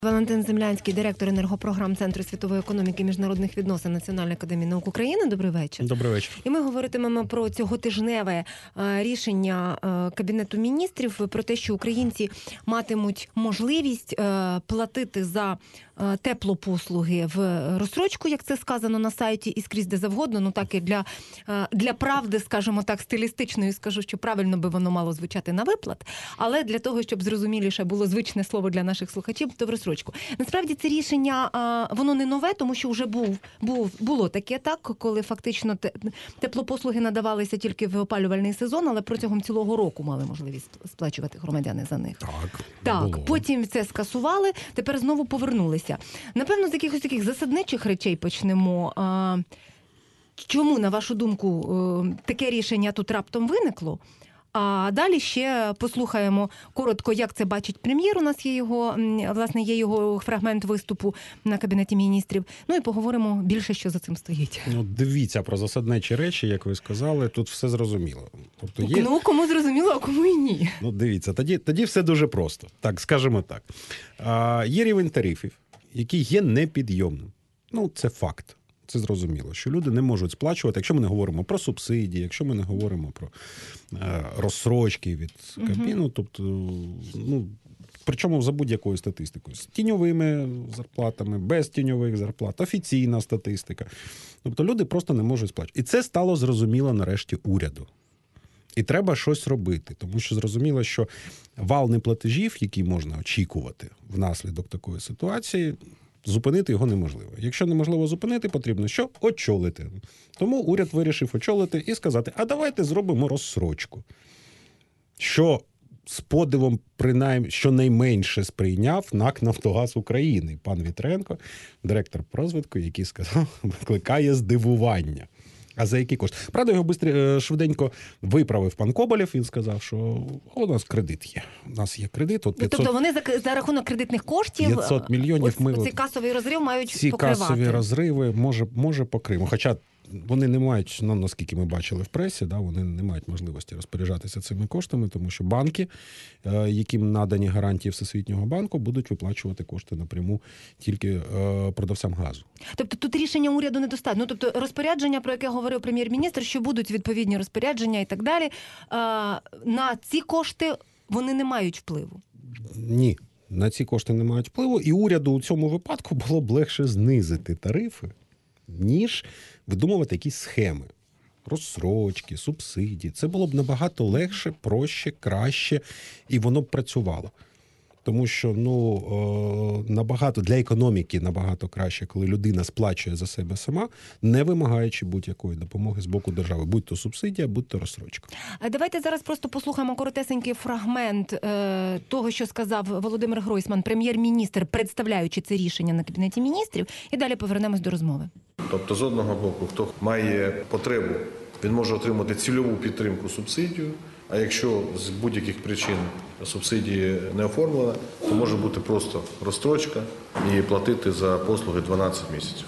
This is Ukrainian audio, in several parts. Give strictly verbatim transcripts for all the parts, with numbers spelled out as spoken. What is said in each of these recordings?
Валентин Землянський, директор енергопрограм Центру світової економіки і міжнародних відносин Національної академії наук України. Добрий вечір. Добрий вечір. І ми говоритимемо про цьоготижневе рішення Кабінету міністрів, про те, що українці матимуть можливість платити за теплопослуги в розстрочку, як це сказано на сайті, і скрізь де завгодно. Ну так і для, для правди, скажімо так, стилістичної скажу, що правильно би воно мало звучати на виплат. Але для того, щоб зрозуміліше було звичне слово для наших слухачів, то в розстрочку. Насправді це рішення, воно не нове, тому що вже був, був, було таке так, коли фактично теплопослуги надавалися тільки в опалювальний сезон, але протягом цілого року мали можливість сплачувати громадяни за них. Так, так було. Потім це скасували, тепер знову повернулися. Напевно, з якихось таких засадничих речей почнемо. Чому, на вашу думку, таке рішення тут раптом виникло? А далі ще послухаємо коротко, як це бачить прем'єр. У нас є його, власне, є його фрагмент виступу на Кабінеті міністрів. Ну і поговоримо більше, що за цим стоїть. Ну, дивіться про засадничі речі, як ви сказали, тут все зрозуміло. Тобто є... Ну, кому зрозуміло, а кому і ні. Ну, дивіться, тоді, тоді все дуже просто. Так, скажімо так. А, є рівень тарифів, який є непідйомним. Ну, це факт. Це зрозуміло, що люди не можуть сплачувати, якщо ми не говоримо про субсидії, якщо ми не говоримо про е, розсрочки від Кабміну, uh-huh. тобто, ну, причому за будь-якою статистикою. З тіньовими зарплатами, без тіньових зарплат, офіційна статистика. Тобто люди просто не можуть сплачувати. І це стало зрозуміло нарешті уряду. І треба щось робити, тому що зрозуміло, що вал неплатежів, який можна очікувати внаслідок такої ситуації, зупинити його неможливо. Якщо неможливо зупинити, потрібно що? Очолити. Тому уряд вирішив очолити і сказати, а давайте зробимо розсрочку. Що з подивом, принаймні, щонайменше сприйняв НАК «Нафтогаз України». Пан Вітренко, директор по розвитку, який сказав, викликає здивування. А за які кошти? Правда, його бистр... швиденько виправив пан Коболєв. Він сказав, що у нас кредит є. У нас є кредит. От п'ятсот... Тобто вони за, за рахунок кредитних коштів п'ятсот мільйонів ми... цей касовий розрив мають ці покривати. Ці касові розриви може, може покриємо. Хоча вони не мають, ну, наскільки ми бачили в пресі, да, вони не мають можливості розпоряджатися цими коштами, тому що банки, яким надані гарантії Всесвітнього банку, будуть виплачувати кошти напряму тільки продавцям газу. Тобто тут рішення уряду недостатньо. Ну, тобто розпорядження, про яке говорив прем'єр-міністр, що будуть відповідні розпорядження і так далі, на ці кошти вони не мають впливу? Ні. На ці кошти не мають впливу, і уряду у цьому випадку було б легше знизити тарифи, ніж видумувати якісь схеми. Розсрочки, субсидії. Це було б набагато легше, проще, краще, і воно б працювало. Тому що, ну, набагато, для економіки набагато краще, коли людина сплачує за себе сама, не вимагаючи будь-якої допомоги з боку держави. Будь то субсидія, будь то розсрочка. Давайте зараз просто послухаємо коротесенький фрагмент е, того, що сказав Володимир Гройсман, прем'єр-міністр, представляючи це рішення на Кабінеті міністрів, і далі повернемось до розмови. Тобто, з одного боку, хто має потребу, він може отримати цільову підтримку, субсидію, а якщо з будь-яких причин субсидії не оформлена, то може бути просто розстрочка і платити за послуги дванадцять місяців.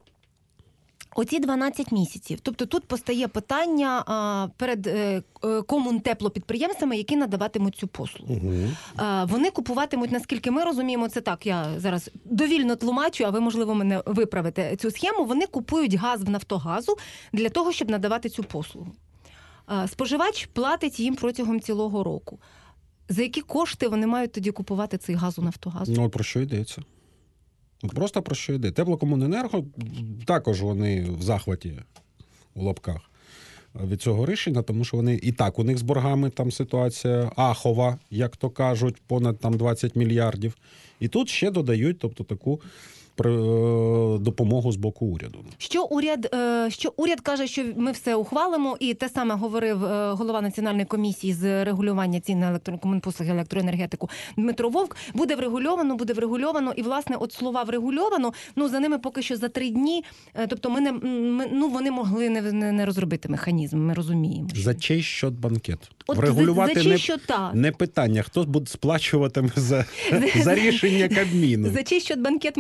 Оці дванадцять місяців. Тобто тут постає питання а, перед е, комунтеплопідприємствами, які надаватимуть цю послугу. Угу. А, вони купуватимуть, наскільки ми розуміємо, це так, я зараз довільно тлумачу, а ви, можливо, мене виправите цю схему. Вони купують газ в «Нафтогазу» для того, щоб надавати цю послугу. А, споживач платить їм протягом цілого року. За які кошти вони мають тоді купувати цей газ у «Нафтогазу»? Ну, про що йдеться? Просто про що йде. Теплокомуненерго, також вони в захваті, у лапках, від цього рішення, тому що вони і так, у них з боргами там ситуація ахова, як то кажуть, понад там двадцять мільярдів. І тут ще додають, тобто, таку допомогу з боку уряду. Що уряд, що уряд каже, що ми все ухвалимо, і те саме говорив голова Національної комісії з регулювання цін на електрокомунпослуги, електроенергетику Дмитро Вовк. Буде врегульовано, буде врегульовано, і, власне, от слова «врегульовано», ну, за ними поки що за три дні, тобто ми не, ми, ну, вони могли не, не, не розробити механізм, ми розуміємо. Що... За чий щот банкет? От врегулювати за, за не, що та? не питання, хто буде сплачуватиме за, за рішення Кабміну. За чий щот банкет ми намагалися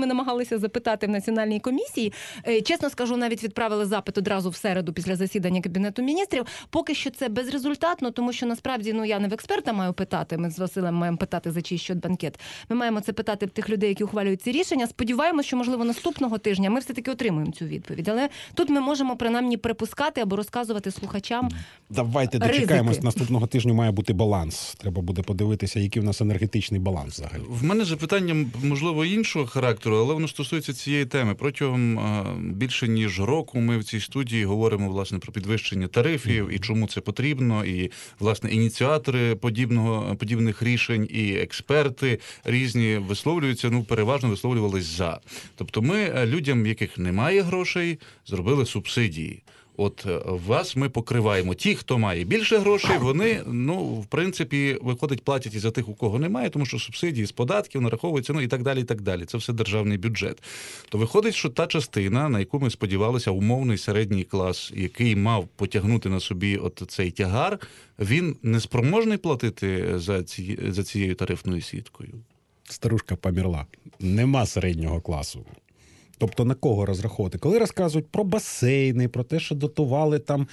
вдалося запитати в Національній комісії. Е, Чесно скажу, навіть відправили запит одразу в середу після засідання Кабінету міністрів. Поки що це безрезультатно, тому що насправді, ну я не в експерта маю питати, ми з Василем маємо питати, за чий щодбанкет. Ми маємо це питати в тих людей, які ухвалюють ці рішення. Сподіваємося, що, можливо, наступного тижня ми все-таки отримуємо цю відповідь. Але тут ми можемо принаймні припускати або розказувати слухачам. Давайте Ризики. дочекаємось. Наступного тижня має бути баланс. Треба буде подивитися, який в нас енергетичний баланс взагалі. В мене запитання, можливо, іншого характеру, але воно стосується цієї теми. Протягом а, більше ніж року ми в цій студії говоримо, власне, про підвищення тарифів і чому це потрібно, і, власне, ініціатори подібного, подібних рішень, і експерти різні висловлюються, ну, переважно висловлювались за. Тобто ми людям, в яких немає грошей, зробили субсидії. От вас ми покриваємо. Ті, хто має більше грошей, вони, ну, в принципі, виходить, платять і за тих, у кого немає, тому що субсидії з податків нараховуються, ну, і так далі, і так далі. Це все державний бюджет. То виходить, що та частина, на яку ми сподівалися, умовний середній клас, який мав потягнути на собі от цей тягар, він не спроможний платити за, ці, за цією тарифною сіткою? Старушка померла. Нема середнього класу. Тобто на кого розраховувати? Коли розказують про басейни, про те, що дотували там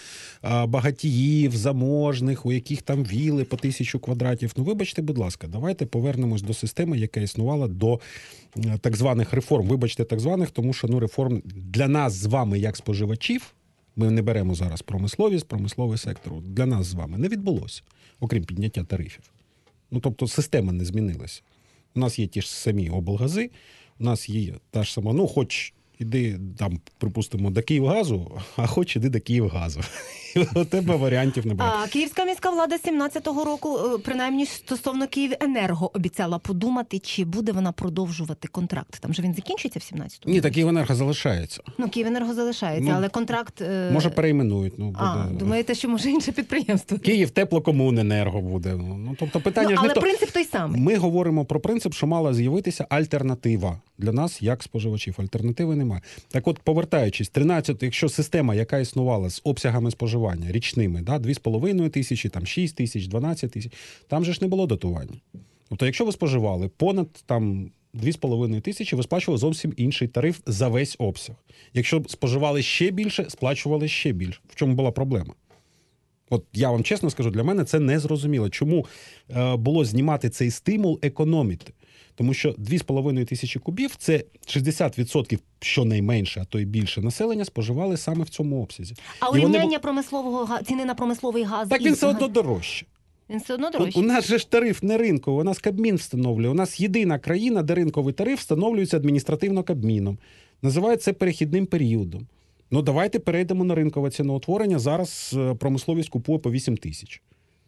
багатіїв, заможних, у яких там віли по тисячу квадратів. Ну, вибачте, будь ласка, давайте повернемось до системи, яка існувала до так званих реформ. Вибачте, так званих, тому що ну, реформ для нас з вами, як споживачів, ми не беремо зараз промисловість, промисловий сектор, для нас з вами не відбулося, окрім підняття тарифів. Ну, тобто система не змінилася. У нас є ті ж самі облгази, у нас є та ж сама, ну, хоч іди там, припустимо, до Київгазу, а хоч іди до Київгазу. У тебе варіантів не буде. А Київська міська влада сімнадцятого року, принаймні стосовно Київенерго, обіцяла подумати, чи буде вона продовжувати контракт. Там же він закінчиться в сімнадцятому? Ні, так Київенерго залишається. Ну, Київенерго залишається, Ну, але контракт... е, Може, перейменують. Ну, буде... А, думаєте, що може інше підприємство? Київ теплокомуненерго буде. Ну, тобто питання Ну, ж не але то. принцип той самий. Ми говоримо про принцип, що мала з'явитися альтернатива. Для нас, як споживачів, альтернативи немає. Так от, повертаючись, тринадцять, якщо система, яка існувала з обсягами споживання річними, да, дві з половиною тисячі, там шість тисяч, дванадцять тисяч, там же ж не було дотування. Тобто, якщо ви споживали понад там дві з половиною тисячі, ви сплачували зовсім інший тариф за весь обсяг. Якщо споживали ще більше, сплачували ще більше. В чому була проблема? От я вам чесно скажу, для мене це не зрозуміло. Чому е, було знімати цей стимул економити? Тому що дві з половиною тисячі кубів – це шістдесят відсотків щонайменше, а то й більше населення споживали саме в цьому обсязі. А І вони урівняння бу- промислового га- ціни на промисловий газ... Так і- він все одно дорожче. Він все одно У, дорожчий. у нас же ж тариф не ринковий, у нас Кабмін встановлює. У нас єдина країна, де ринковий тариф встановлюється адміністративно Кабміном. Називають це перехідним періодом. Ну давайте перейдемо на ринкове ціноутворення. Зараз е, промисловість купує по вісім тисяч.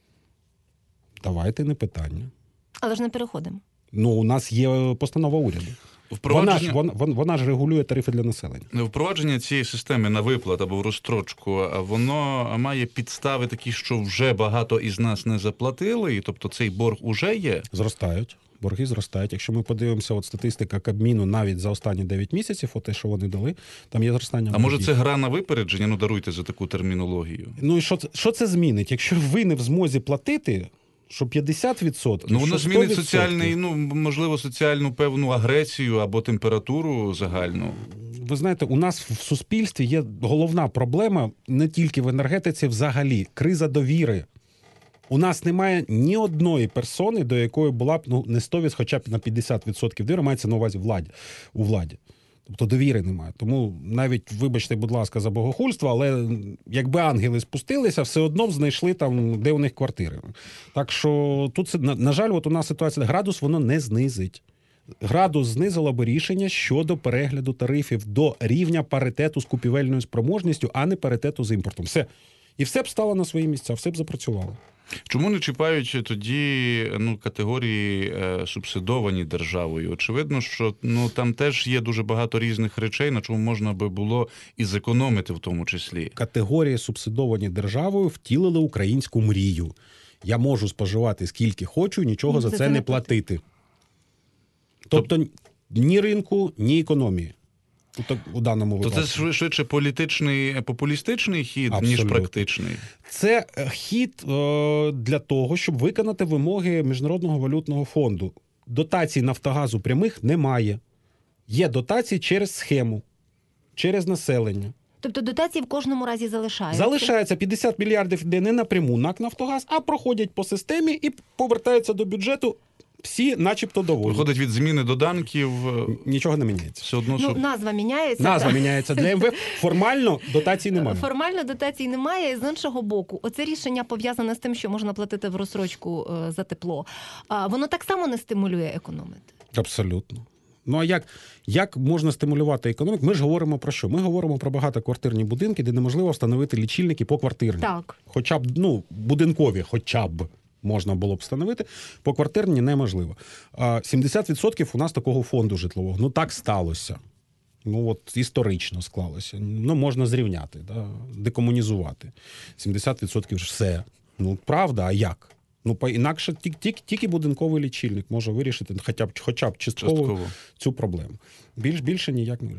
Давайте, не питання. Але ж не переходимо. Ну, у нас є постанова уряду. Вона Впровадження... ж, вона, вона, вона ж регулює тарифи для населення. Впровадження цієї системи на виплат або в розстрочку, воно має підстави такі, що вже багато із нас не заплатили, і тобто цей борг уже є. Зростають. Борги зростають. Якщо ми подивимося, от статистика Кабміну навіть за останні дев'ять місяців, от те, що вони дали, там є зростання. А може боргів. це гра на випередження? Ну, даруйте за таку термінологію. Ну і що це, що це змінить? Якщо ви не в змозі платити, що п'ятдесят відсотків, Ну, воно що змінить сто відсотків. соціальний, ну, можливо, соціальну певну агресію або температуру загальну. Ви знаєте, у нас в суспільстві є головна проблема не тільки в енергетиці, взагалі криза довіри. У нас немає ні одної персони, до якої була б ну, не сто відсотків, хоча б на п'ятдесят відсотків довіри, мається на увазі владі, у владі. Тобто довіри немає. Тому навіть, вибачте, будь ласка, за богохульство, але якби ангели спустилися, все одно б знайшли там, де у них квартири. Так що тут, на, на жаль, от у нас ситуація, градус воно не знизить. Градус знизило би рішення щодо перегляду тарифів до рівня паритету з купівельною спроможністю, а не паритету з імпортом. Все. І все б стало на свої місця, все б запрацювало. Чому не чіпають тоді ну, категорії е, субсидовані державою? Очевидно, що ну, там теж є дуже багато різних речей, на чому можна би було і зекономити в тому числі. Категорії, субсидовані державою, втілили українську мрію. Я можу споживати скільки хочу, нічого Ну, за за це це не не платити. Тобто ні ринку, ні економії. У, у даному То випадку. це швидше політичний, популістичний хід, Абсолютно. ніж практичний. Це хід е, для того, щоб виконати вимоги Міжнародного валютного фонду. Дотацій Нафтогазу прямих немає. Є дотації через схему, через населення. Тобто дотації в кожному разі залишаються? Залишається п'ятдесят мільярдів, йде не напряму НАК «Нафтогаз», а проходять по системі і повертаються до бюджету всі начебто доволі. Виходить від зміни доданків, Нічого не міняється. все одно, Ну, що... назва міняється. Назва так. міняється для ем ве еф. Формально дотацій немає. Формально дотацій немає. З іншого боку, оце рішення пов'язане з тим, що можна платити в розсрочку е, за тепло. А воно так само не стимулює економити? Абсолютно. Ну а як, як можна стимулювати економіку? Ми ж говоримо про що? Ми говоримо про багатоквартирні будинки, де неможливо встановити лічильники поквартирні. Так. Хоча б, ну, будинкові, хоча б можна було б встановити, поквартирні неможливо. А сімдесят відсотків у нас такого фонду житлового. Ну так сталося. Ну от історично склалося. Ну можна зрівняти, да? Декомунізувати. сімдесят відсотків ж все. Ну правда, а як? Ну, по інакше тільки, тільки будинковий лічильник може вирішити хоча б, хоча б частково, Частково. цю проблему. Більш, більше ніяк не.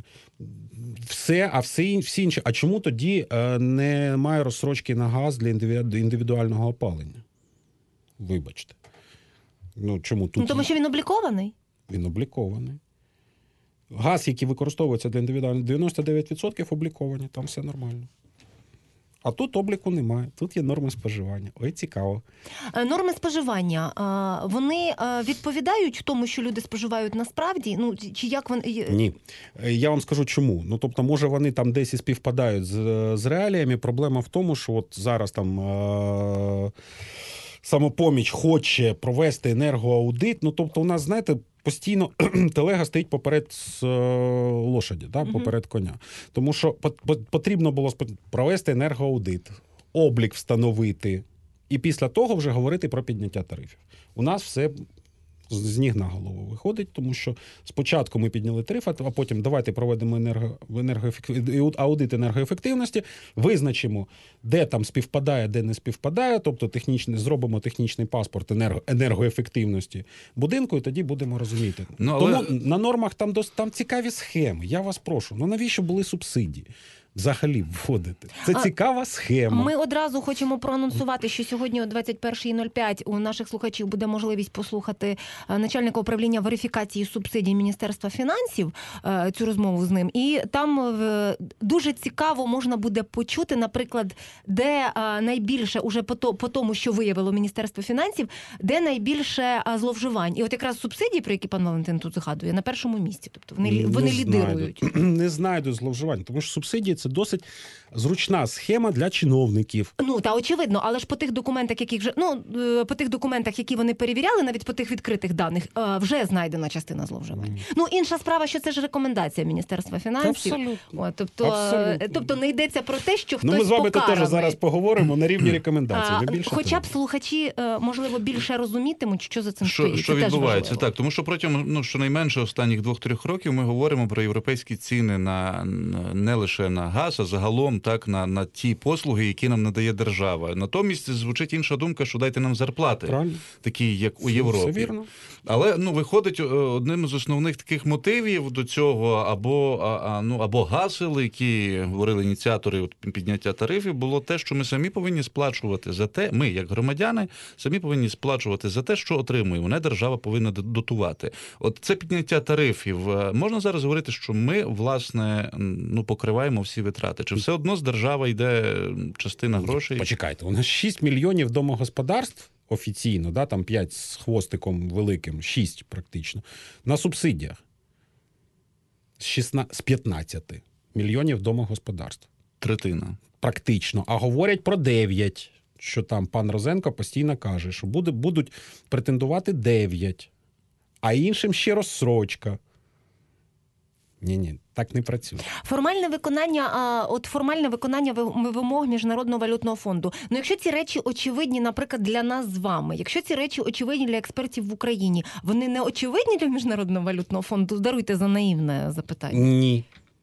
Все, а всі, всі інші. А чому тоді е, немає розсрочки на газ для індивіду- індивідуального опалення? Вибачте. Ну, чому тут? Ну, тому що він облікований? Він облікований. Газ, який використовується для індивідуального, дев'яносто дев'ять відсотків обліковані, там все нормально. А тут обліку немає, тут є норми споживання. Ой, цікаво. Е, Норми споживання, а, вони е, відповідають тому, що люди споживають насправді? Ну, чи як вони... Ні. Е, Я вам скажу чому. Ну, тобто, може, вони там десь і співпадають з, з реаліями. Проблема в тому, що от зараз там е- самопоміч хоче провести енергоаудит. Ну, тобто, у нас, знаєте, постійно телега стоїть поперед е, лошаді, да, поперед коня. Тому що потрібно було провести енергоаудит, облік встановити, і після того вже говорити про підняття тарифів. У нас все з ніг на голову виходить, тому що спочатку ми підняли тариф, а потім давайте проведемо енерго, енергоефектив... аудит енергоефективності, визначимо, де там співпадає, де не співпадає, тобто технічний, зробимо технічний паспорт енерго... енергоефективності будинку, і тоді будемо розуміти. Ну, але... Тому на нормах там, дос... там цікаві схеми. Я вас прошу, ну навіщо були субсидії? Взагалі вводити. Це А, цікава схема. Ми одразу хочемо проанонсувати, що сьогодні о двадцять перша нуль п'ять у наших слухачів буде можливість послухати начальника управління верифікації субсидій Міністерства фінансів, цю розмову з ним. І там дуже цікаво можна буде почути, наприклад, де найбільше, уже по, то, по тому, що виявило Міністерство фінансів, де найбільше зловживань. І от якраз субсидії, про які пан Валентин тут згадує, на першому місці. Тобто вони, Не вони знайду. лідирують. Не знайду зловживань, тому що субсидії – це досить зручна схема для чиновників. Ну, та очевидно, але ж по тих документах, які вже, ну, по тих документах, які вони перевіряли, навіть по тих відкритих даних, вже знайдена частина зловживань. Mm. Ну, інша справа, що це ж рекомендація Міністерства фінансів. Абсолютно. О, тобто, Абсолютно. тобто не йдеться про те, що хтось Ну, ми з вами покараний. теж зараз поговоримо на рівні рекомендацій. А, не більше хоча б того. слухачі, можливо, більше розумітимуть, що за цим Що, стоїть. що це відбувається? Теж важливо. Так, тому що протягом, ну, щонайменше останніх двох-трьох років ми говоримо про європейські ціни на не лише на газ, а загалом так на, на ті послуги, які нам надає держава. Натомість звучить інша думка, що дайте нам зарплати, Правильно. такі як у Все- Європі. все вірно. Але ну виходить, одним з основних таких мотивів до цього або а, а, ну або гасел, які говорили ініціатори от, підняття тарифів, було те, що ми самі повинні сплачувати за те, ми як громадяни самі повинні сплачувати за те, що отримуємо. Не держава повинна дотувати. От це підняття тарифів. Можна зараз говорити, що ми власне ну покриваємо всі витрати. Чи все одно з держави йде частина грошей? Почекайте, у нас шість мільйонів домогосподарств офіційно, да, там п'ять з хвостиком великим, шість практично, на субсидіях. З, шістнадцяти, з п'ятнадцяти мільйонів домогосподарств. Третина. Практично. А говорять про дев'ять, що там пан Розенко постійно каже, що буде, будуть претендувати дев'ять, а іншим ще розсрочка. Ні-ні, так не працює. Формальне виконання, а, от формальне виконання ви- вимог Міжнародного валютного фонду. Ну, якщо ці речі очевидні, наприклад, для нас з вами, якщо ці речі очевидні для експертів в Україні, вони не очевидні для Міжнародного валютного фонду? Даруйте за наївне запитання. Ні.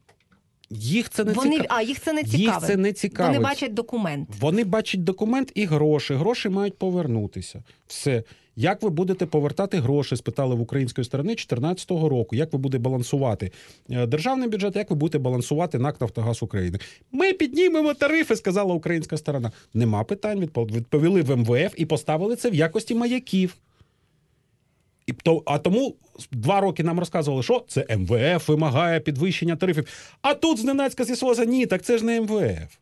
Їх це не Вони, цікавить. а, їх це не Їх цікавить. це не цікавить. Вони бачать документ. Вони бачать документ і гроші. Гроші мають повернутися. Все. Як ви будете повертати гроші, спитали в української сторони дві тисячі чотирнадцятого року. Як ви будете балансувати державний бюджет, як ви будете балансувати НАК «Нафтогаз України». Ми піднімемо тарифи, сказала українська сторона. Нема питань, відповіли в ем ве еф і поставили це в якості маяків. І то, а тому два роки нам розказували, що це ем ве еф вимагає підвищення тарифів. А тут зненацька з'ясувалося, ні, так це ж не ем ве еф.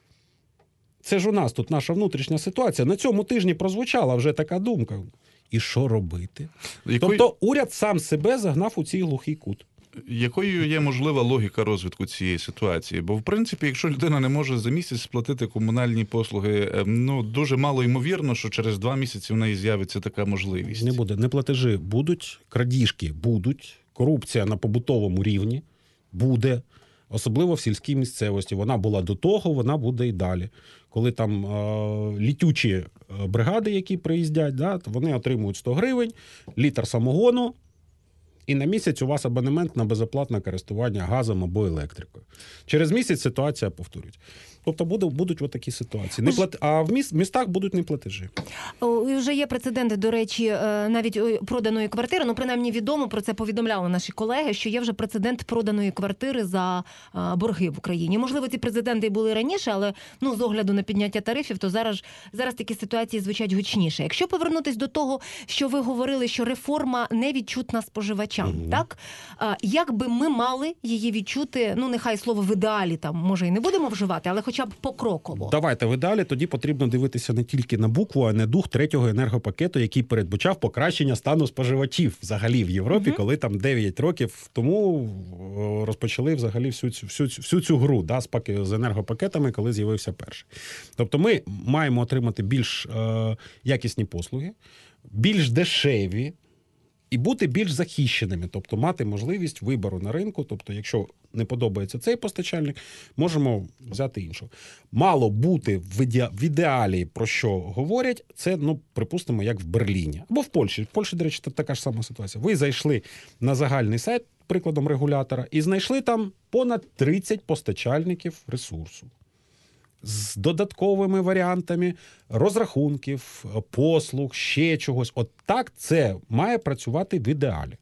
Це ж у нас тут наша внутрішня ситуація. На цьому тижні прозвучала вже така думка. І що робити? Якої... Тобто уряд сам себе загнав у цей глухий кут. Якою є можлива логіка розвитку цієї ситуації? Бо, в принципі, якщо людина не може за місяць сплатити комунальні послуги, ну, дуже мало ймовірно, що через два місяці в неї з'явиться така можливість. Не буде. Неплатежі будуть, крадіжки будуть, корупція на побутовому рівні буде, особливо в сільській місцевості. Вона була до того, вона буде і далі. Коли там е, літючі бригади, які приїздять, да, то вони отримують сто гривень, літр самогону, і на місяць у вас абонемент на безоплатне користування газом або електрикою. Через місяць ситуація повторюється. Тобто буде, будуть отакі ситуації. Не плат... А в міст, містах будуть неплатежі. О, і вже є прецеденти, до речі, навіть проданої квартири. Ну, принаймні відомо, про це повідомляли наші колеги, що є вже прецедент проданої квартири за борги в Україні. Можливо, ці прецеденти і були раніше, але ну, з огляду на підняття тарифів, то зараз, зараз такі ситуації звучать гучніше. Якщо повернутись до того, що ви говорили, що реформа не відчутна споживачам, угу. так? Як би ми мали її відчути, ну, нехай слово в ідеалі там, може, і не будемо вживати, але хоча б покроково. Давайте ви далі. Тоді потрібно дивитися не тільки на букву, а не дух третього енергопакету, який передбачав покращення стану споживачів взагалі в Європі, uh-huh. коли там дев'ять років тому розпочали взагалі всю цю, всю, всю цю гру да, з, паки, з енергопакетами, коли з'явився перший. Тобто ми маємо отримати більш е, якісні послуги, більш дешеві, і бути більш захищеними, тобто мати можливість вибору на ринку, тобто якщо не подобається цей постачальник, можемо взяти іншого. Мало бути в, іде... в ідеалі, про що говорять, це, ну, припустимо, як в Берліні. Або в Польщі. В Польщі, до речі, така ж сама ситуація. Ви зайшли на загальний сайт, прикладом регулятора, і знайшли там понад тридцять постачальників ресурсу. З додатковими варіантами розрахунків, послуг, ще чогось. От так це має працювати в ідеалі.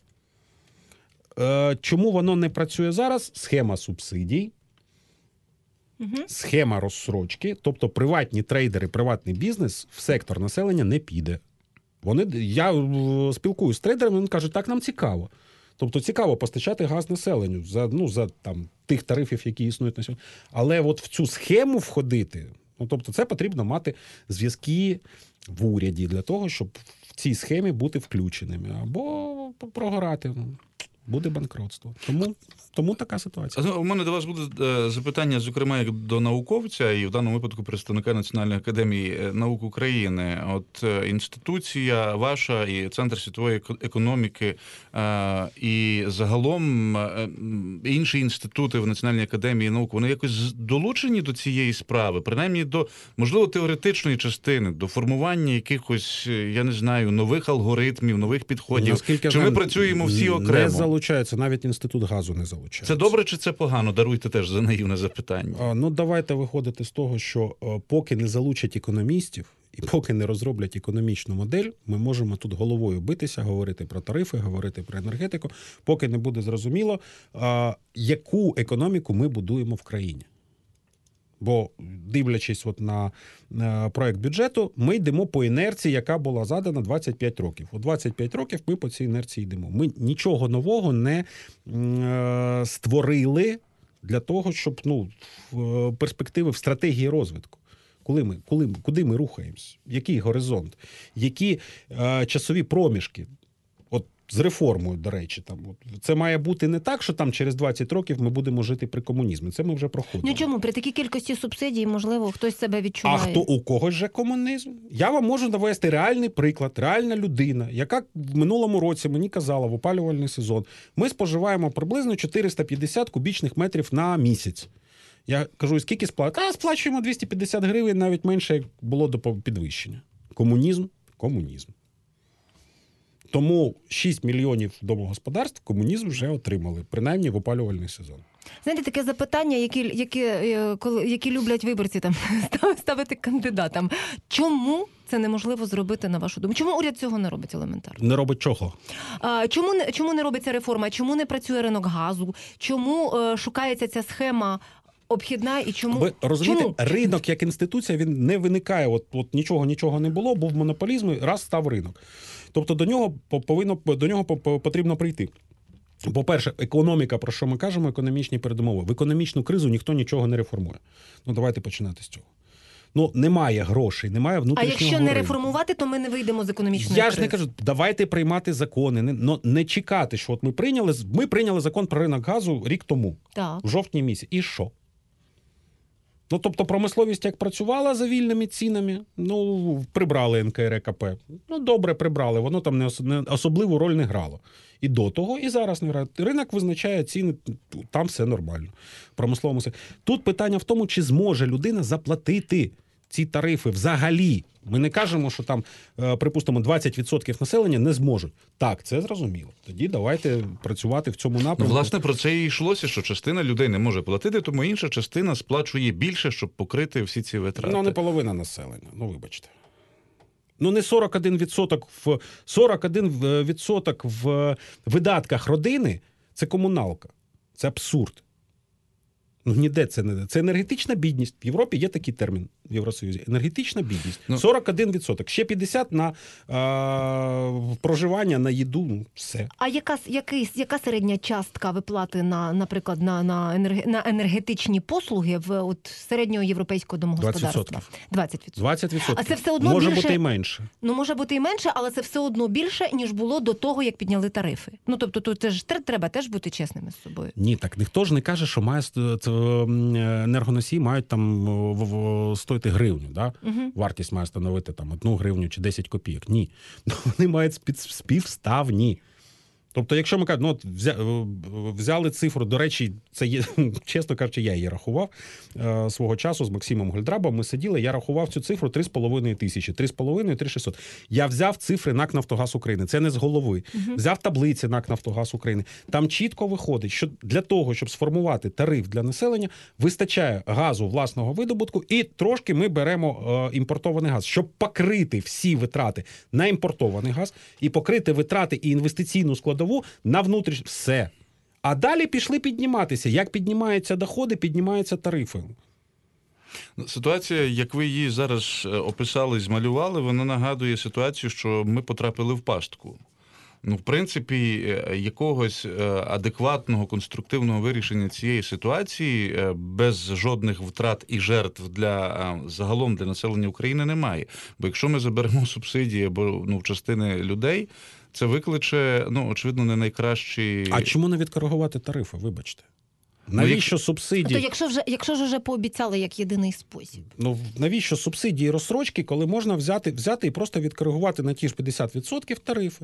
Е, чому воно не працює зараз? Схема субсидій, угу. схема розсрочки. Тобто приватні трейдери, приватний бізнес в сектор населення не піде. Вони, я спілкуюсь з трейдерами, вони кажуть, так нам цікаво. Тобто цікаво постачати газ населенню за, ну, за там, тих тарифів, які існують на сьогодні. Але от в цю схему входити, ну, тобто це потрібно мати зв'язки в уряді для того, щоб в цій схемі бути включеними. Або програти. Буде банкротство. Тому, тому така ситуація. У мене до вас буде запитання, зокрема, як до науковця, і в даному випадку представника Національної академії наук України. От інституція ваша і Центр світової економіки, і загалом інші інститути в Національній академії наук, вони якось долучені до цієї справи, принаймні до, можливо, теоретичної частини, до формування якихось, я не знаю, нових алгоритмів, нових підходів. Наскільки чи ми працюємо всі окремо? Не залучається, навіть Інститут газу не залучається. Це добре чи це погано? Даруйте теж за наївне запитання. А, ну, давайте виходити з того, що поки не залучать економістів і поки не розроблять економічну модель, ми можемо тут головою битися, говорити про тарифи, говорити про енергетику, поки не буде зрозуміло, а, яку економіку ми будуємо в країні. Бо, дивлячись от на, на проект бюджету, ми йдемо по інерції, яка була задана двадцять п'ять років. У двадцять п'ять років ми по цій інерції йдемо. Ми нічого нового не е, створили для того, щоб, ну, в перспективи, в стратегії розвитку. Коли ми, коли, куди ми рухаємось? Який горизонт? Які е, часові проміжки? От з реформою, до речі, там от це має бути не так, що там через двадцять років ми будемо жити при комунізмі. Це ми вже проходимо. Ну чому? При такій кількості субсидій, можливо, хтось себе відчуває. А хто у когось же комунізм? Я вам можу навести реальний приклад, реальна людина, яка в минулому році мені казала в опалювальний сезон, ми споживаємо приблизно чотириста п'ятдесят кубічних метрів на місяць. Я кажу, скільки сплачуємо? А сплачуємо двісті п'ятдесят гривень, навіть менше, як було до підвищення. Комунізм? Комунізм. Тому шість мільйонів домогосподарств комунізм вже отримали, принаймні в опалювальний сезон. Знаєте, таке запитання, які, які, які люблять виборці там ставити кандидатам. Чому це неможливо зробити, на вашу думку? Чому уряд цього не робить елементарно? Не робить чого? А, чому, не, чому не робиться реформа? Чому не працює ринок газу? Чому е, шукається ця схема обхідна і чому? Ви розумієте, чому? ринок як інституція, він не виникає, от, от нічого, нічого не було, був монополізм, і раз став ринок. Тобто до нього повинно до нього потрібно прийти. По-перше, економіка, про що ми кажемо, економічні передумови. В економічну кризу ніхто нічого не реформує. Ну, давайте починати з цього. Ну, немає грошей, немає внутрішнього А якщо ринку. не реформувати, то ми не вийдемо з економічної Я кризи. ж не кажу, давайте приймати закони, не, но не чекати, що от ми прийняли, ми прийняли закон про ринок газу рік тому, Так. в жовтні місяці. І що? Ну, тобто промисловість як працювала за вільними цінами, ну, прибрали ен ка ер е ка пе. Ну, добре, прибрали, воно там не, ос, не особливу роль не грало. І до того, і зараз не грає. Ринок визначає ціни, там все нормально. В промисловому секторі. Тут питання в тому, чи зможе людина заплатити ці тарифи взагалі. Ми не кажемо, що там, припустимо, двадцять відсотків населення не зможуть. Так, це зрозуміло. Тоді давайте працювати в цьому напрямку. Ну, власне, про це і йшлося, що частина людей не може платити, тому інша частина сплачує більше, щоб покрити всі ці витрати. Ну, не половина населення, ну, вибачте. Ну, не сорок один відсоток в сорок один відсоток в видатках родини – це комуналка. Це абсурд. Ну, ніде це не. Це енергетична бідність. В Європі є такий термін в Євросоюзі. Енергетична бідність. Ну, сорок один відсоток. Ще п'ятдесят на а, проживання, на їду. Ну, все. А яка, який, яка середня частка виплати, на, наприклад, на, на, енерге, на енергетичні послуги в от, середнього європейського домогосподарства? двадцять відсотків. двадцять відсотків. двадцять відсотків. А це все одно може більше... бути і менше. Ну, може бути і менше, але це все одно більше, ніж було до того, як підняли тарифи. Ну, тобто, тут теж треба теж бути чесними з собою. Ні, так ніхто ж не каже, що має енергоносії мають там в, в, стоїти гривню, да? Угу. Вартість має становити там одну гривню чи десять копійок. Ні. Вони мають спів, співставні. Тобто, якщо ми кажемо, ну, от взя, взяли цифру, до речі, це є, чесно кажучи, я її рахував е, свого часу з Максимом Гольдрабом, ми сиділи, я рахував цю цифру три з половиною тисячі, три з половиною, три тисячі шістсот. Я взяв цифри НАК «Нафтогаз України», це не з голови. Uh-huh. Взяв таблиці НАК «Нафтогаз України». Там чітко виходить, що для того, щоб сформувати тариф для населення, вистачає газу власного видобутку і трошки ми беремо е, імпортований газ, щоб покрити всі витрати на імпортований газ і покрити витрати і інвестиційну складову на внутрішнє. Все. А далі пішли підніматися. Як піднімаються доходи, піднімаються тарифи. Ситуація, як ви її зараз описали, змалювали, вона нагадує ситуацію, що ми потрапили в пастку. Ну, в принципі, якогось адекватного, конструктивного вирішення цієї ситуації без жодних втрат і жертв для загалом для населення України немає. Бо якщо ми заберемо субсидії або ну, в частини людей, це викличе, ну, очевидно, не найкращі... А чому не відкоригувати тарифи, вибачте? Навіщо ну, субсидії? То якщо вже, якщо ж вже пообіцяли як єдиний спосіб? Ну, навіщо субсидії і розстрочки, коли можна взяти, взяти і просто відкоригувати на ті ж п'ятдесят відсотків тарифи?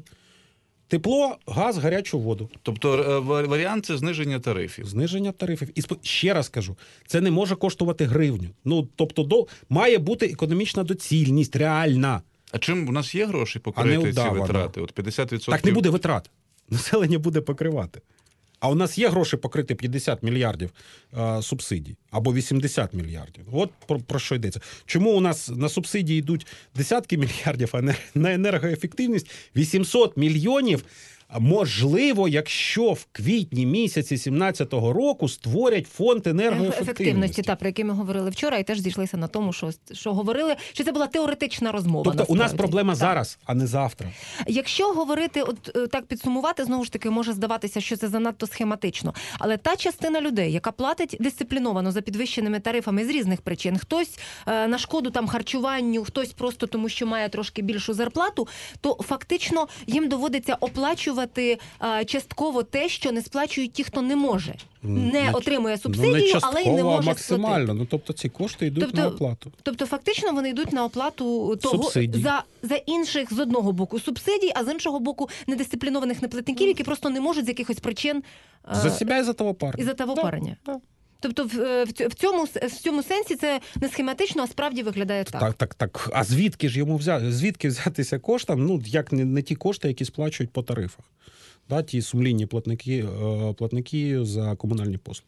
Тепло, газ, гарячу воду. Тобто варіант – це зниження тарифів. Зниження тарифів. І ще раз кажу, це не може коштувати гривню. Ну, тобто до... має бути економічна доцільність, реальна. А чим у нас є гроші покрити ці витрати? От п'ятдесят відсотків... Так не буде витрат. Населення буде покривати. А у нас є гроші покрити п'ятдесят мільярдів е, субсидій або вісімдесят мільярдів. От про, про що йдеться. Чому у нас на субсидії йдуть десятки мільярдів, а на енергоефективність вісімсот мільйонів? Можливо, якщо в квітні місяці сімнадцятого року створять фонд енергоефективності. Ефективності, та, про який ми говорили вчора, і теж зійшлися на тому, що, що говорили, що це була теоретична розмова. Тобто насправді. у нас проблема так. зараз, а не завтра. Якщо говорити, от так підсумувати, знову ж таки, може здаватися, що це занадто схематично. Але та частина людей, яка платить дисципліновано за підвищеними тарифами з різних причин, хтось е, на шкоду там харчуванню, хтось просто тому, що має трошки більшу зарплату, то фактично їм доводиться оплачувати частково те, що не сплачують ті, хто не може. Не, не отримує субсидію, ну, не частково, але й не може максимально. сплатити. Ну, тобто ці кошти йдуть тобто, на оплату. Тобто фактично вони йдуть на оплату того за, за інших з одного боку субсидій, а з іншого боку недисциплінованих неплатників, які просто не можуть з якихось причин за себе і за того парня. І за того парня. Да, да. Тобто в, в, цьому, в цьому сенсі це не схематично, а справді виглядає так. Так, так, так. А звідки ж йому взяти? Звідки взятися коштам? Ну, як не, не ті кошти, які сплачують по тарифах. Да, ті сумлінні платники, платники за комунальні послуги.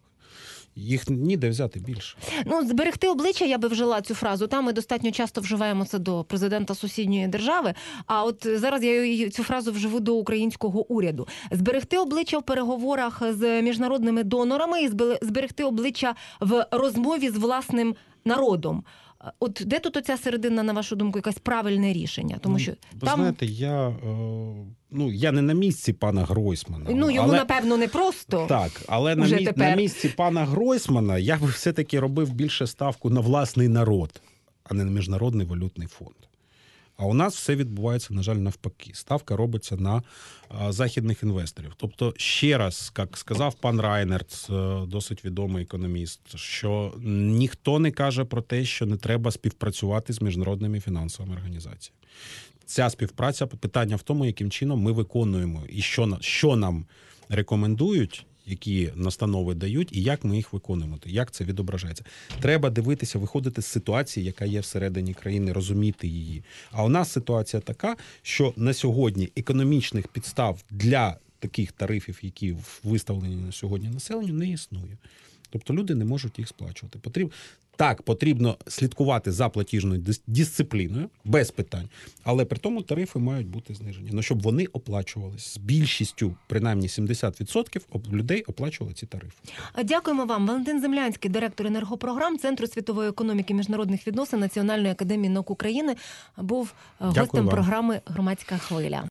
Їх ніде взяти більше. Ну, зберегти обличчя, я би вжила цю фразу. Там ми достатньо часто вживаємо це до президента сусідньої держави. А от зараз я цю фразу вживу до українського уряду. Зберегти обличчя в переговорах з міжнародними донорами і зберегти обличчя в розмові з власним народом. От де тут оця середина, на вашу думку, якесь правильне рішення? Тому що Ну, ви там знаєте, я, е, ну, я не на місці пана Гройсмана. ну йому але... напевно не просто. Так, але на, Уже мі... тепер. на місці пана Гройсмана я би все-таки робив більше ставку на власний народ, а не на Міжнародний валютний фонд. А у нас все відбувається, на жаль, навпаки. Ставка робиться на а, західних інвесторів. Тобто, ще раз, як сказав пан Райнерц, досить відомий економіст, що ніхто не каже про те, що не треба співпрацювати з міжнародними фінансовими організаціями. Ця співпраця, питання в тому, яким чином ми виконуємо і що, що нам рекомендують, які настанови дають, і як ми їх виконуємо, як це відображається. Треба дивитися, виходити з ситуації, яка є всередині країни, розуміти її. А у нас ситуація така, що на сьогодні економічних підстав для таких тарифів, які виставлені на сьогодні населенню, не існує. Тобто люди не можуть їх сплачувати. Потрібно Так, потрібно слідкувати за платіжною дис- дисципліною, без питань, але при тому тарифи мають бути знижені. Ну, щоб вони оплачувалися з більшістю, принаймні сімдесят відсотків людей оплачували ці тарифи. Дякуємо вам. Валентин Землянський, директор енергопрограм Центру світової економіки і міжнародних відносин Національної академії наук України, був Дякую гостем вам. програми «Громадська хвиля».